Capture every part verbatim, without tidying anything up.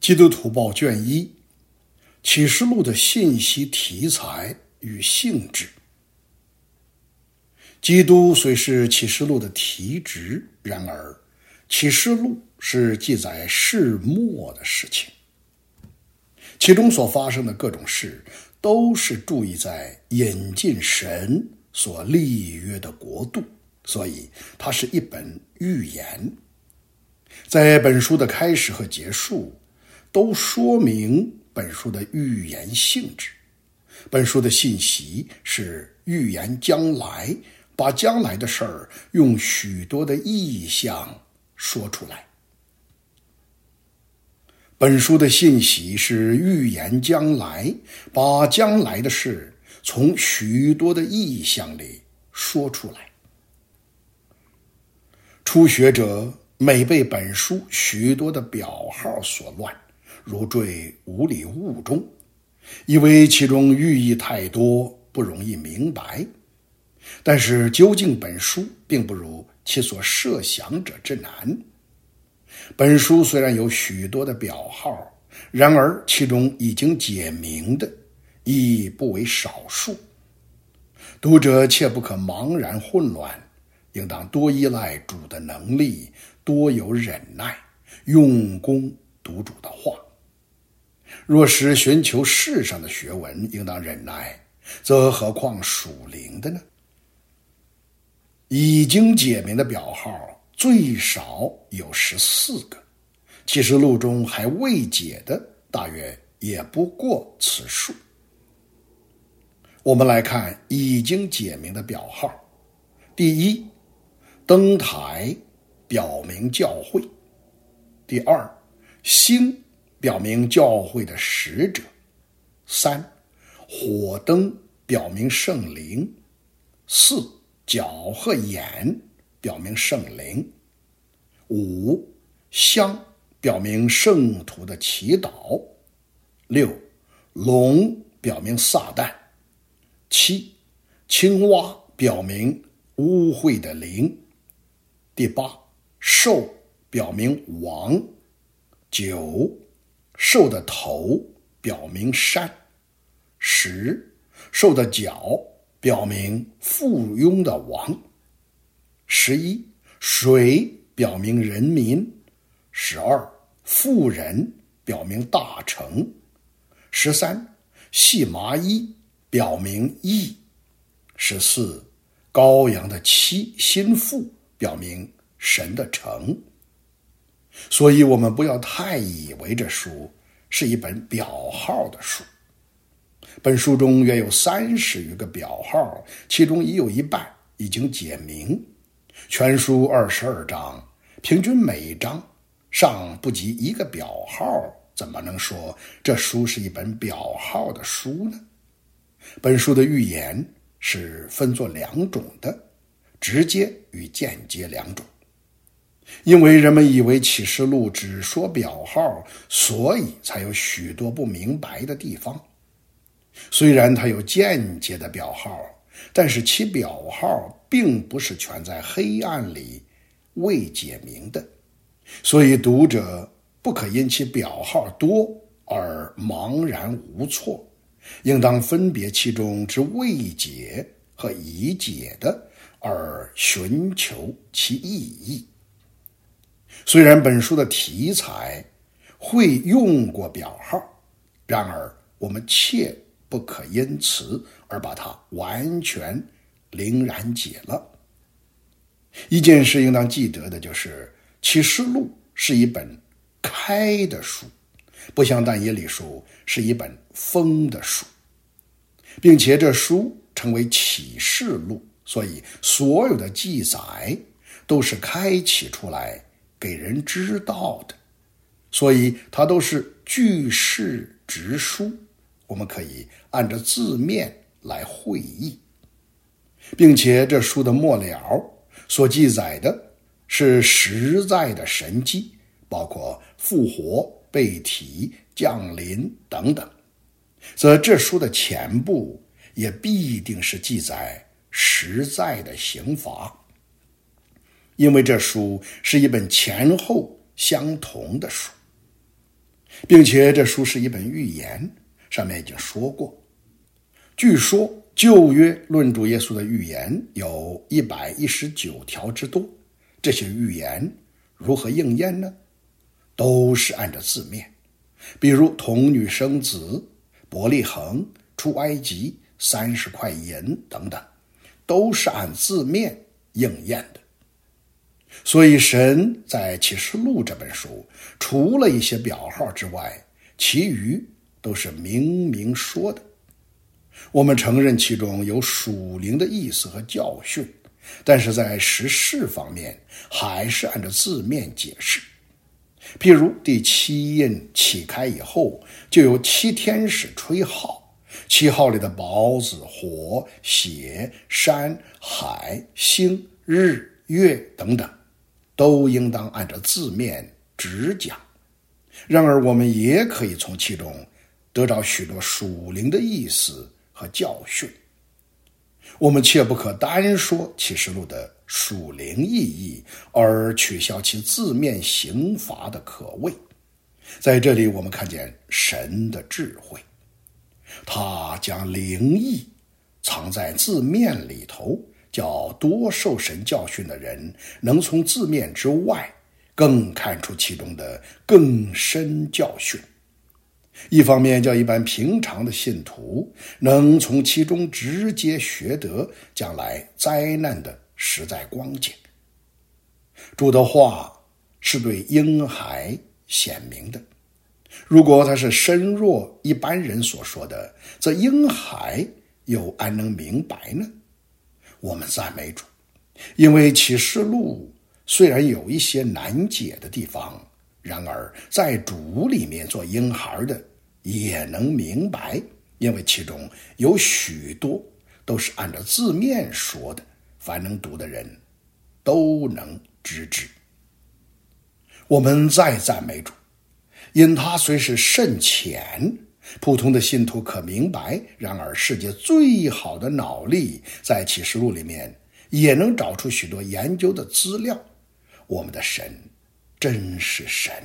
基督徒报卷一，启示录的信息题材与性质。基督虽是启示录的题旨，然而启示录是记载世末的事情，其中所发生的各种事都是注意在引进神所立约的国度，所以它是一本预言。在本书的开始和结束都说明本书的预言性质。本书的信息是预言将来，把将来的事儿用许多的意象说出来。本书的信息是预言将来，把将来的事从许多的意象里说出来。初学者每被本书许多的表号所乱，如坠无里雾中，以为其中寓意太多，不容易明白。但是究竟本书并不如其所设想者之难。本书虽然有许多的表号，然而其中已经解明的亦不为少数。读者切不可茫然混乱，应当多依赖主的能力，多有忍耐，用功读主的话。若是寻求世上的学问应当忍耐，则何况属灵的呢？已经解明的表号最少有十四个，启示录中还未解的大约也不过此数。我们来看已经解明的表号。第一，灯台表明教会。第二，星表明教会的使者。三，火灯表明圣灵。四，角和眼表明圣灵。五，香表明圣徒的祈祷。六，龙表明撒旦。七，青蛙表明污秽的灵。第八，兽表明王。九，兽的头表明山。十，兽的脚表明附庸的王。十一，水表明人民。十二，妇人表明大城。十三，细麻衣表明义。十四，羔羊的妻心腹表明神的城。所以我们不要太以为这书是一本表号的书。本书中约有三十余个表号，其中已有一半已经解明。全书二十二章，平均每章尚不及一个表号，怎么能说这书是一本表号的书呢？本书的预言是分作两种的，直接与间接两种。因为人们以为启示录只说表号，所以才有许多不明白的地方。虽然它有间接的表号，但是其表号并不是全在黑暗里未解明的，所以读者不可因其表号多而茫然无措，应当分别其中之未解和已解的，而寻求其意义。虽然本书的题材会用过表号，然而我们切不可因此而把它完全凌然解了。一件事应当记得的就是，启示录是一本开的书，不像但以理书是一本封的书，并且这书称为启示录，所以所有的记载都是开启出来给人知道的，所以它都是句式直书，我们可以按照字面来会意。并且这书的末了所记载的是实在的神迹，包括复活、被提、降临等等，则这书的前部也必定是记载实在的刑罚。因为这书是一本前后相同的书。 并且这书是一本预言，上面已经说过，据说旧约论主耶稣的预言有一百一十九条之多。这些预言如何应验呢？都是按照字面，比如童女生子、伯利恒、出埃及、三十块银等等，都是按字面应验的。所以神在启示录这本书，除了一些表号之外，其余都是明明说的。我们承认其中有属灵的意思和教训，但是在实事方面还是按照字面解释。譬如第七印启开以后，就有七天使吹号，七号里的宝子、火、血、山、海、星、日、月等等，都应当按照字面直讲。然而我们也可以从其中得到许多属灵的意思和教训。我们切不可单说启示录的属灵意义，而取消其字面刑罚的可畏。在这里我们看见神的智慧，他将灵意藏在字面里头，叫多受神教训的人能从字面之外更看出其中的更深教训。一方面叫一般平常的信徒能从其中直接学得将来灾难的实在光景。主的话是对婴孩显明的，如果他是深若一般人所说的，则婴孩又安能明白呢？我们赞美主，因为启示录虽然有一些难解的地方，然而在主里面做婴孩的也能明白，因为其中有许多都是按照字面说的，凡能读的人都能知之。我们再赞美主，因他虽是甚浅，普通的信徒可明白，然而世界最好的脑力在启示录里面也能找出许多研究的资料。我们的神真是神。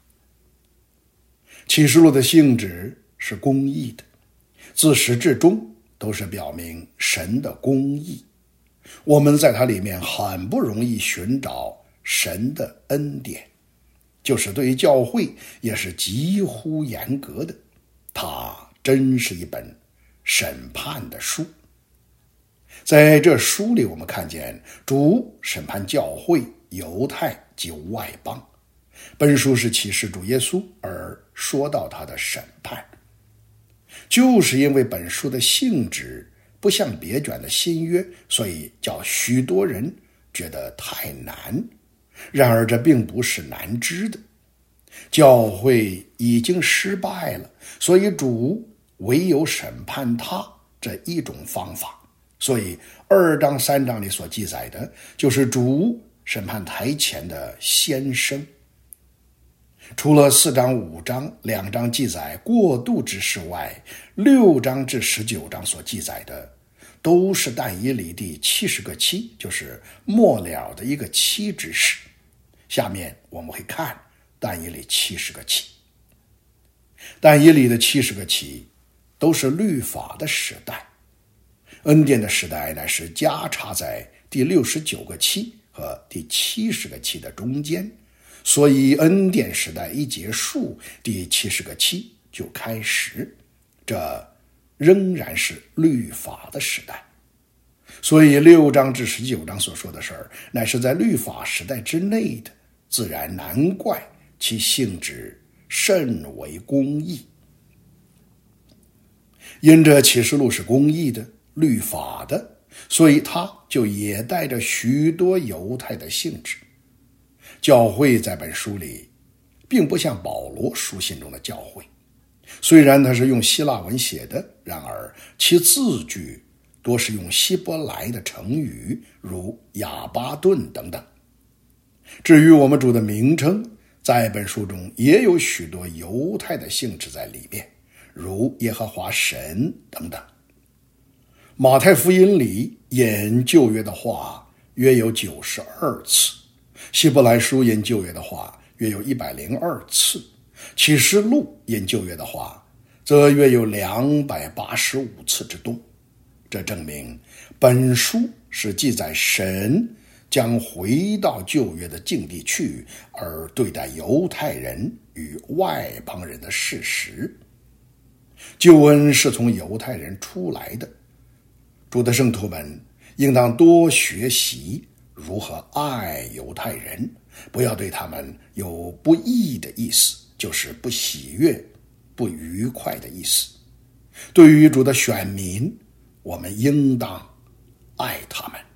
启示录的性质是公义的，自始至终都是表明神的公义。我们在它里面很不容易寻找神的恩典，就是对于教会也是几乎严格的。它真是一本审判的书。在这书里我们看见主审判教会、犹太及外邦。本书是启示主耶稣而说到他的审判，就是因为本书的性质不像别卷的新约，所以叫许多人觉得太难。然而这并不是难知的，教会已经失败了，所以主唯有审判他这一种方法。所以二章三章里所记载的就是主审判台前的先声。除了四章五章两章记载过渡之事外，六章至十九章所记载的都是但以理第七十个期，就是末了的一个期之事。下面我们会看但以理七十个期。但以理的七十个期都是律法的时代，恩典的时代乃是夹插在第六十九个期和第七十个期的中间，所以恩典时代一结束，第七十个期就开始，这仍然是律法的时代。所以六章至十九章所说的事儿，乃是在律法时代之内的，自然难怪其性质甚为公义。因着启示录是公义的、律法的，所以它就也带着许多犹太的性质。教会在本书里并不像保罗书信中的教会，虽然它是用希腊文写的，然而其字句多是用希伯来的成语，如亚巴顿等等。至于我们主的名称，在本书中也有许多犹太的性质在里面，如耶和华神等等。马太福音里引旧约的话约有九十二次，希伯来书引旧约的话约有一百零二次， 启示录因旧约的话，则约有两百八十五次之多。这证明本书是记载神将回到旧约的境地去，而对待犹太人与外邦人的事实。救恩是从犹太人出来的，主的圣徒们应当多学习如何爱犹太人，不要对他们有不义的意思，就是不喜悦、不愉快的意思。对于主的选民，我们应当爱他们。